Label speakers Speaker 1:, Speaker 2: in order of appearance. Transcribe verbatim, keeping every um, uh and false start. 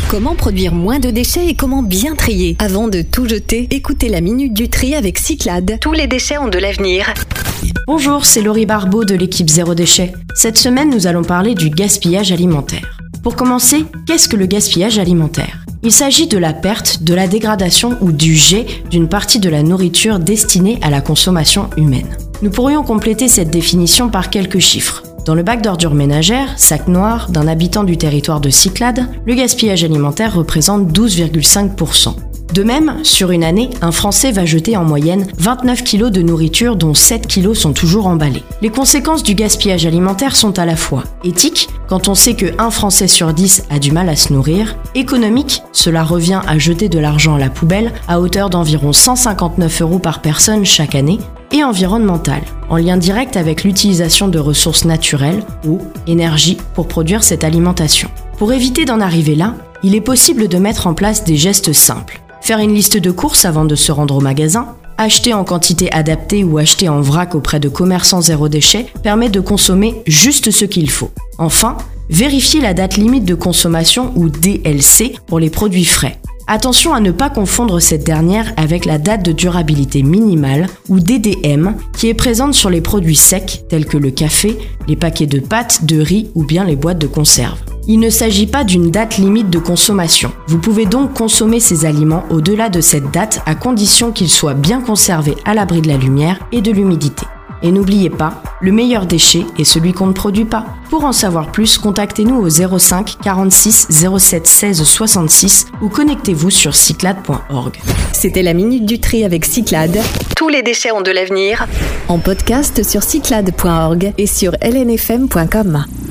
Speaker 1: Comment produire moins de déchets et comment bien trier? Avant de tout jeter, écoutez la Minute du Tri avec Cyclades. Tous les déchets ont de l'avenir.
Speaker 2: Bonjour, c'est Laurie Barbeau de l'équipe Zéro Déchet. Cette semaine, nous allons parler du gaspillage alimentaire. Pour commencer, qu'est-ce que le gaspillage alimentaire? Il s'agit de la perte, de la dégradation ou du jet d'une partie de la nourriture destinée à la consommation humaine. Nous pourrions compléter cette définition par quelques chiffres. Dans le bac d'ordures ménagères, sac noir, d'un habitant du territoire de Cyclades, le gaspillage alimentaire représente douze virgule cinq pour cent. De même, sur une année, un Français va jeter en moyenne vingt-neuf kilos de nourriture dont sept kilos sont toujours emballés. Les conséquences du gaspillage alimentaire sont à la fois éthiques, quand on sait qu'un Français sur dix a du mal à se nourrir, économiques, cela revient à jeter de l'argent à la poubelle à hauteur d'environ cent cinquante-neuf euros par personne chaque année, et environnementale, en lien direct avec l'utilisation de ressources naturelles, eau, énergie, pour produire cette alimentation. Pour éviter d'en arriver là, il est possible de mettre en place des gestes simples. Faire une liste de courses avant de se rendre au magasin, acheter en quantité adaptée ou acheter en vrac auprès de commerçants zéro déchet permet de consommer juste ce qu'il faut. Enfin, vérifier la date limite de consommation ou D L C pour les produits frais. Attention à ne pas confondre cette dernière avec la date de durabilité minimale ou D D M qui est présente sur les produits secs tels que le café, les paquets de pâtes, de riz ou bien les boîtes de conserve. Il ne s'agit pas d'une date limite de consommation. Vous pouvez donc consommer ces aliments au-delà de cette date à condition qu'ils soient bien conservés à l'abri de la lumière et de l'humidité. Et n'oubliez pas, le meilleur déchet est celui qu'on ne produit pas. Pour en savoir plus, contactez-nous au zéro cinq quarante-six zéro sept seize soixante-six ou connectez-vous sur cyclades point org.
Speaker 1: C'était la Minute du Tri avec Cyclades. Tous les déchets ont de l'avenir. En podcast sur cyclades point org et sur l n f m point com.